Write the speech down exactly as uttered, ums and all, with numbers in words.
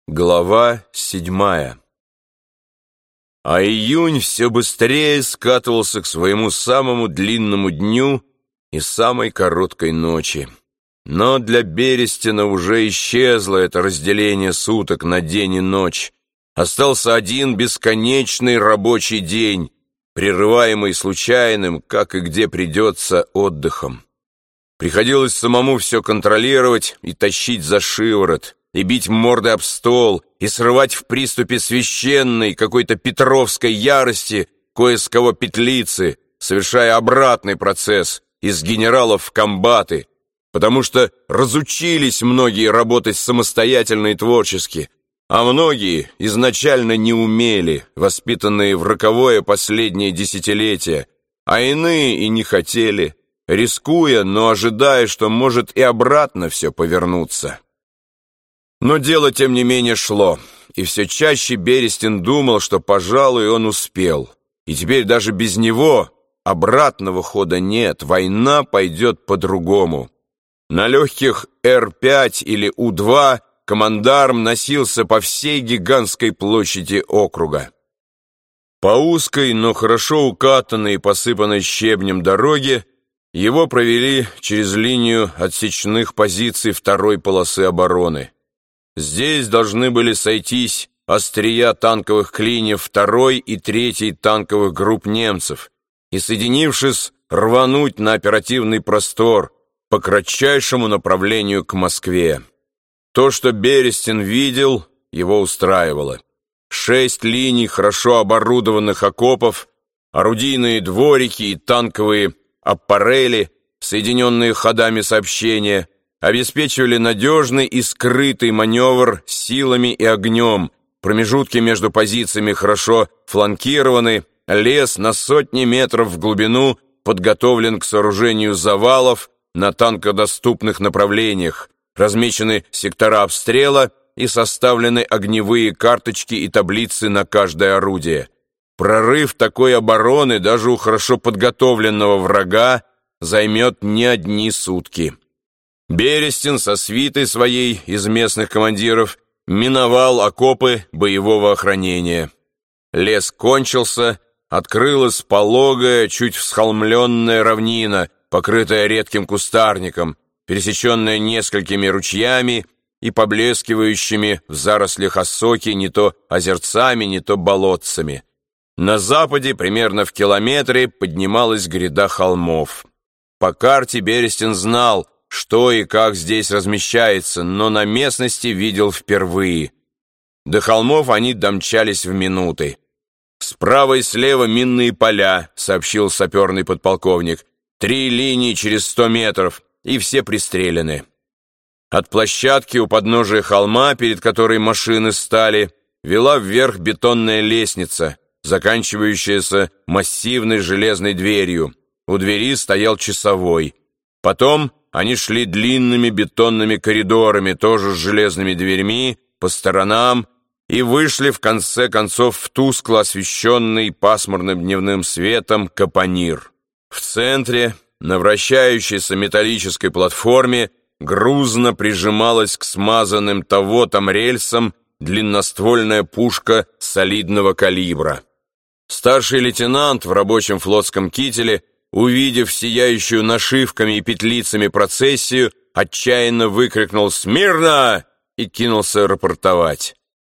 Глава седьмая. А июнь все быстрее скатывался к своему самому длинному дню и самой короткой ночи. Но для Берестина уже исчезло это разделение суток на день и ночь. Остался один бесконечный рабочий день, прерываемый случайным, как и где придется, отдыхом. Приходилось самому все контролировать и тащить за шиворот, и бить мордой об стол, и срывать в приступе священной какой-то петровской ярости кое с кого петлицы, совершая обратный процесс из генералов в комбаты, потому что разучились многие работать самостоятельно и творчески, а многие изначально не умели, воспитанные в роковое последнее десятилетие, а иные и не хотели, рискуя, но ожидая, что может и обратно все повернуться. Но дело, тем не менее, шло, и все чаще Берестин думал, что, пожалуй, он успел. И теперь даже без него обратного хода нет, война пойдет по-другому. На легких Р пять или У два командарм носился по всей гигантской площади округа. По узкой, но хорошо укатанной и посыпанной щебнем дороге его провели через линию отсечных позиций второй полосы обороны. Здесь должны были сойтись острия танковых клиньев второй и третьей танковых групп немцев и, соединившись, рвануть на оперативный простор по кратчайшему направлению к Москве. То, что Берестин видел, его устраивало. Шесть линий хорошо оборудованных окопов, орудийные дворики и танковые аппарели, соединенные ходами сообщения, обеспечивали надежный и скрытый маневр силами и огнем, промежутки между позициями хорошо фланкированы, лес на сотни метров в глубину подготовлен к сооружению завалов на танкодоступных направлениях, размечены сектора обстрела и составлены огневые карточки и таблицы на каждое орудие. Прорыв такой обороны даже у хорошо подготовленного врага займет не одни сутки. Берестин со свитой своей из местных командиров миновал окопы боевого охранения. Лес кончился, открылась пологая, чуть всхолмленная равнина, покрытая редким кустарником, пересеченная несколькими ручьями и поблескивающими в зарослях осоки не то озерцами, не то болотцами. На западе, примерно в километре, поднималась гряда холмов. По карте Берестин знал, что и как здесь размещается, но на местности видел впервые. До холмов они домчались в минуты. «Справа и слева минные поля», — сообщил саперный подполковник. «Три линии через сто метров, и все пристреляны». От площадки у подножия холма, перед которой машины стали, вела вверх бетонная лестница, заканчивающаяся массивной железной дверью. У двери стоял часовой. Потом они шли длинными бетонными коридорами, тоже с железными дверьми, по сторонам, и вышли, в конце концов, в тускло освещенный пасмурным дневным светом капонир. В центре, на вращающейся металлической платформе, грузно прижималась к смазанным тавотам рельсам длинноствольная пушка солидного калибра. Старший лейтенант в рабочем флотском кителе, увидев сияющую нашивками и петлицами процессию, отчаянно выкрикнул «Смирно!» и кинулся рапортовать.